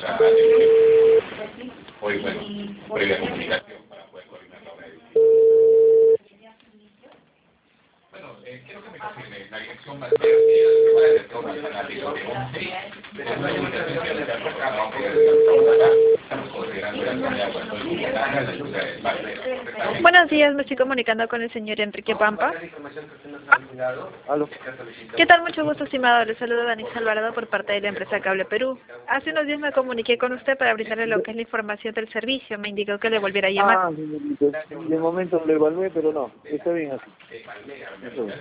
otra atención. Hoy, bueno, previa comunicación para poder coordinar la hora de visita. Bueno, quiero que me confirme, la dirección va a ser el retorno al canal de 11, pero no hay indicación de la programa que estamos considerando la tarea cuando el la ayuda del padre. Buenos días, me estoy comunicando con el señor Enrique Pampa. ¿Aló? ¿Qué tal? Mucho gusto, estimado. Le saludo Dani Alvarado por parte de la empresa Cable Perú. Hace unos días me comuniqué con usted para brindarle lo que es la información del servicio. Me indicó que le volviera a llamar. De momento lo evalué, pero no, está bien así. Está bien.